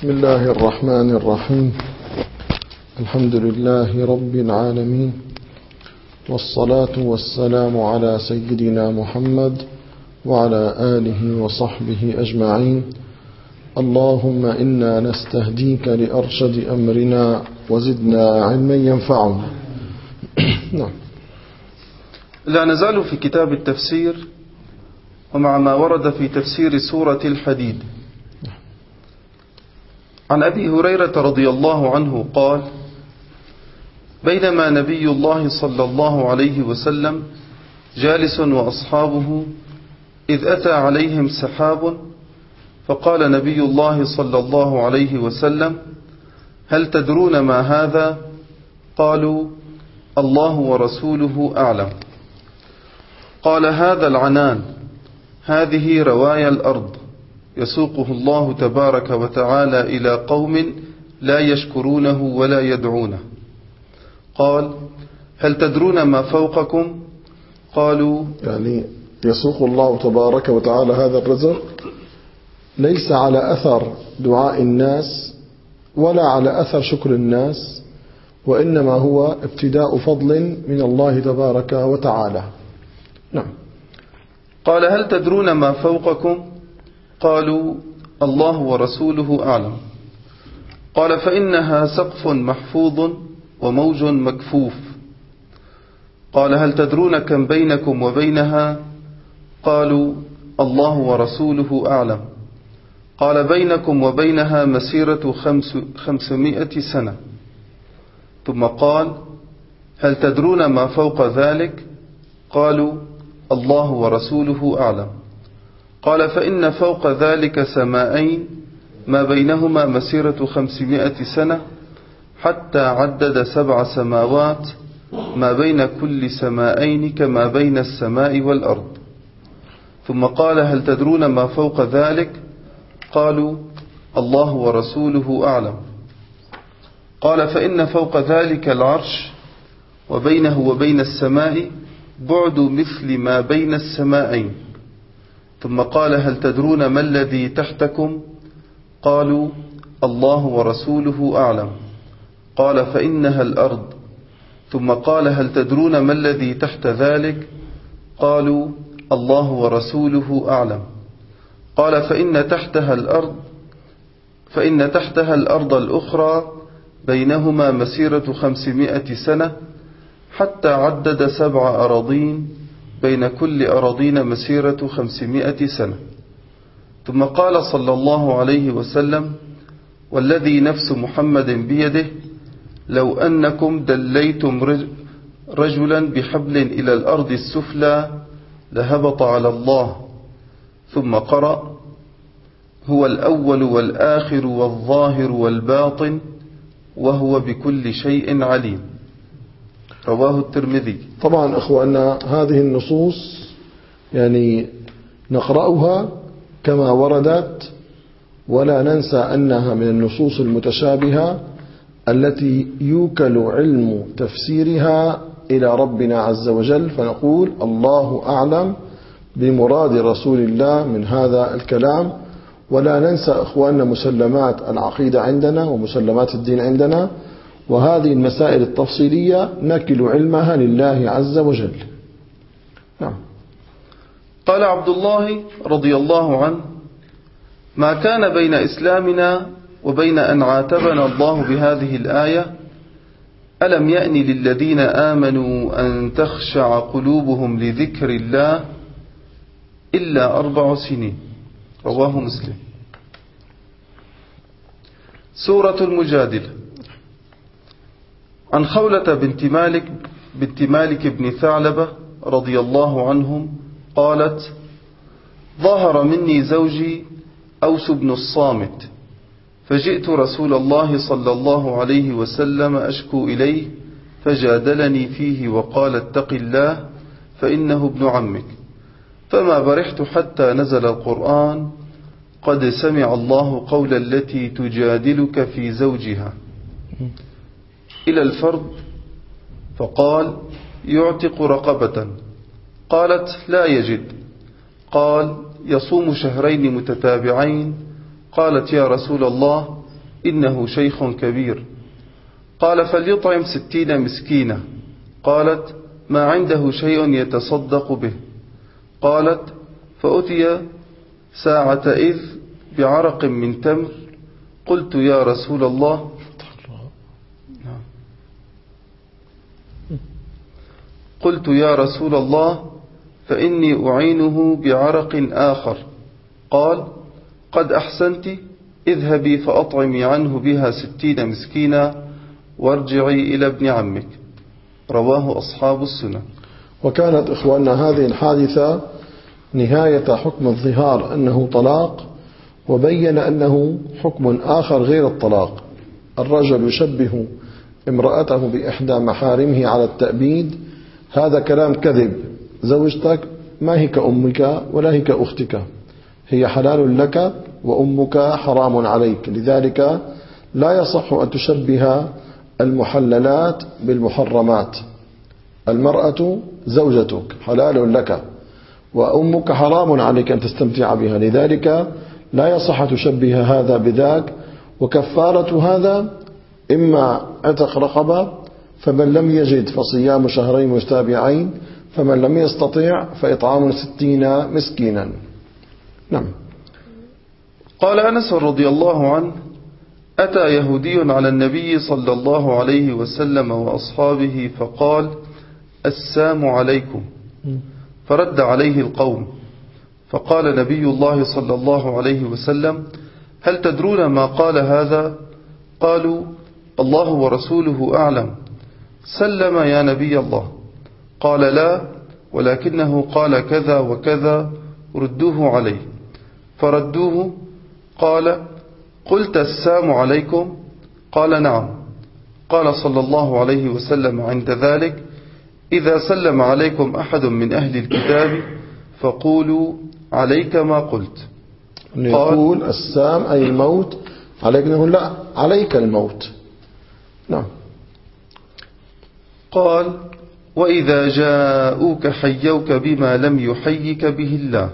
بسم الله الرحمن الرحيم. الحمد لله رب العالمين، والصلاة والسلام على سيدنا محمد وعلى آله وصحبه أجمعين. اللهم إنا نستهديك لأرشد أمرنا وزدنا علما ينفعنا. نعم. لا نزال في كتاب التفسير ومع ما ورد في تفسير سورة الحديد. عن أبي هريرة رضي الله عنه قال: بينما نبي الله صلى الله عليه وسلم جالس وأصحابه إذ أتى عليهم سحاب، فقال نبي الله صلى الله عليه وسلم: هل تدرون ما هذا؟ قالوا: الله ورسوله أعلم. قال: هذا العنان، هذه روايا الأرض، يسوقه الله تبارك وتعالى إلى قوم لا يشكرونه ولا يدعونه. قال: هل تدرون ما فوقكم؟ قالوا: يعني يسوق الله تبارك وتعالى هذا الرزق ليس على أثر دعاء الناس ولا على أثر شكر الناس، وإنما هو ابتداء فضل من الله تبارك وتعالى. نعم. قال: هل تدرون ما فوقكم؟ قالوا: الله ورسوله أعلم. قال: فإنها سقف محفوظ وموج مكفوف. قال: هل تدرون كم بينكم وبينها؟ قالوا: الله ورسوله أعلم. قال: بينكم وبينها مسيرة 500 سنة. ثم قال: هل تدرون ما فوق ذلك؟ قالوا: الله ورسوله أعلم. قال: فإن فوق ذلك سماءين ما بينهما مسيرة 500 سنة، حتى عدد 7 سماوات، ما بين كل سماءين كما بين السماء والأرض. ثم قال: هل تدرون ما فوق ذلك؟ قالوا: الله ورسوله أعلم. قال: فإن فوق ذلك العرش، وبينه وبين السماء بعد مثل ما بين السماءين. ثم قال: هل تدرون ما الذي تحتكم؟ قالوا: الله ورسوله أعلم. قال: فإنها الأرض. ثم قال: هل تدرون ما الذي تحت ذلك؟ قالوا: الله ورسوله أعلم. قال: فإن تحتها الأرض الأخرى بينهما مسيرة 500 سنة، حتى عدد 7 أراضين، بين كل أراضين مسيرة 500 سنة. ثم قال صلى الله عليه وسلم: والذي نفس محمد بيده، لو أنكم دليتم رجلا بحبل إلى الأرض السفلى لهبط على الله. ثم قرأ: هو الأول والآخر والظاهر والباطن وهو بكل شيء عليم. رواه الترمذي. طبعا أخوانا، هذه النصوص يعني نقرأها كما وردت، ولا ننسى أنها من النصوص المتشابهة التي يوكل علم تفسيرها إلى ربنا عز وجل، فنقول الله أعلم بمراد رسول الله من هذا الكلام. ولا ننسى أخواننا مسلمات العقيدة عندنا ومسلمات الدين عندنا، وهذه المسائل التفصيلية نكل علمها لله عز وجل. نعم. قال عبد الله رضي الله عنه: ما كان بين إسلامنا وبين أن عاتبنا الله بهذه الآية ألم يأن للذين آمنوا أن تخشع قلوبهم لذكر الله إلا 4 سنين. رواه مسلم. سورة المجادلة. عن خولة بنت مالك بن ثعلبة رضي الله عنهم قالت: ظهر مني زوجي أوس بن الصامت، فجئت رسول الله صلى الله عليه وسلم أشكو إليه، فجادلني فيه وقال: اتق الله فإنه ابن عمك. فما برحت حتى نزل القرآن: قد سمع الله قول التي تجادلك في زوجها، إلى الفرد، فقال: يعتق رقبة. قالت: لا يجد. قال: يصوم 2 شهرين متتابعين. قالت: يا رسول الله، إنه شيخ كبير. قال فليطعم 60 مسكينة. قالت ما عنده شيء يتصدق به. قالت فأتي ساعة إذ بعرق من تمر. قلت يا رسول الله فإني أعينه بعرق آخر. قال قد أحسنت، اذهبي فأطعمي عنه بها 60 مسكينا وارجعي إلى ابن عمك. رواه أصحاب السنن. وكانت إخواننا هذه الحادثة نهاية حكم الظهار أنه طلاق، وبين أنه حكم آخر غير الطلاق. الرجل يشبه امرأته بإحدى محارمه على التأبيد، هذا كلام كذب. زوجتك ما هي كأمك ولا هي كأختك، هي حلال لك وأمك حرام عليك، لذلك لا يصح أن تشبه المحللات بالمحرمات. المرأة زوجتك حلال لك وأمك حرام عليك أن تستمتع بها، لذلك لا يصح تشبه هذا بذاك. وكفارة هذا إما عتق رقبة، فمن لم يجد فصيام شهرين متتابعين، فمن لم يستطيع فإطعام 60 مسكينا. نعم. قال أنس رضي الله عنه أتى يهودي على النبي صلى الله عليه وسلم وأصحابه فقال السلام عليكم، فرد عليه القوم. فقال نبي الله صلى الله عليه وسلم هل تدرون ما قال هذا؟ قالوا الله ورسوله أعلم. سلم يا نبي الله. قال لا، ولكنه قال كذا وكذا، ردوه عليه. فردوه. قال قلت السلام عليكم؟ قال نعم. قال صلى الله عليه وسلم عند ذلك إذا سلم عليكم أحد من أهل الكتاب فقولوا عليك ما قلت. يقول السام أي الموت، عليك نقول لا عليك الموت. نعم. قال وإذا جاءوك حيوك بما لم يحيك به الله.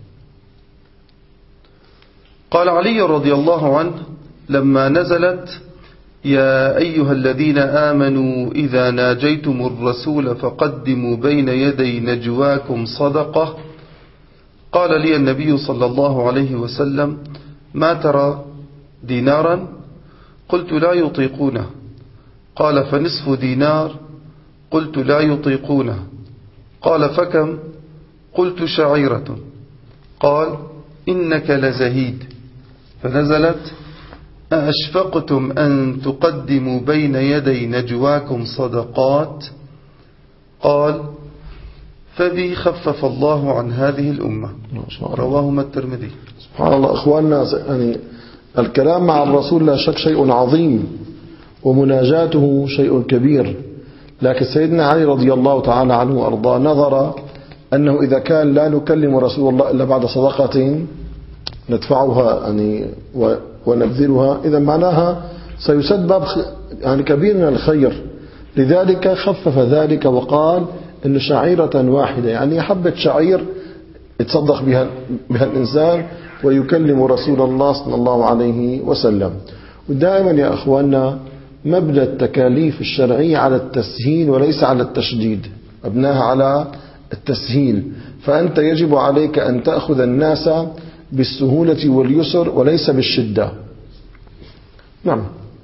قال علي رضي الله عنه لما نزلت يا أيها الذين آمنوا إذا ناجيتم الرسول فقدموا بين يدي نجواكم صدقة، قال لي النبي صلى الله عليه وسلم ما ترى دينارا؟ قلت لا يطيقونه. قال فنصف دينار؟ قلت لا يطيقونه. قال فكم؟ قلت شعيرة. قال إنك لزهيد. فنزلت أأشفقتم أن تقدموا بين يدي نجواكم صدقات؟ قال فبي خفف الله عن هذه الأمة. رواهما الترمذي. سبحان الله. أخواننا، يعني الكلام مع الرسول لا شك شيء عظيم ومناجاته شيء كبير، لكن سيدنا علي رضي الله تعالى عنه وأرضاه نظر أنه إذا كان لا نكلم رسول الله إلا بعد صدقة ندفعها يعني ونبذلها، إذا معناها سيسد باب يعني كبير من الخير، لذلك خفف ذلك وقال إن شعيرة واحدة، يعني حبة شعير يتصدق بها الإنسان ويكلم رسول الله صلى الله عليه وسلم. ودائما يا أخواننا مبنى التكاليف الشرعية على التسهيل وليس على التشديد، مبناها على التسهيل، فأنت يجب عليك أن تأخذ الناس بالسهولة واليسر وليس بالشدة. نعم.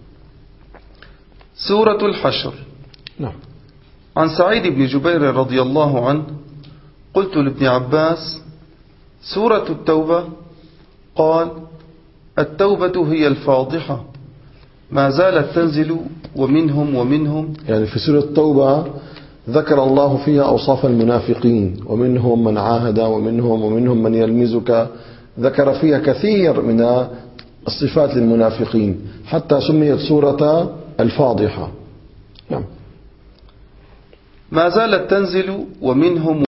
سورة الحشر. نعم. عن سعيد بن جبير رضي الله عنه قلت لابن عباس سورة التوبة؟ قال التوبة هي الفاضحة، ما زالت تنزل ومنهم يعني في سورة التوبة ذكر الله فيها أوصاف المنافقين، ومنهم من عاهد ومنهم من يلمزك، ذكر فيها كثير من الصفات للمنافقين حتى سميت سورة الفاضحة. نعم. ما زالت تنزل ومنهم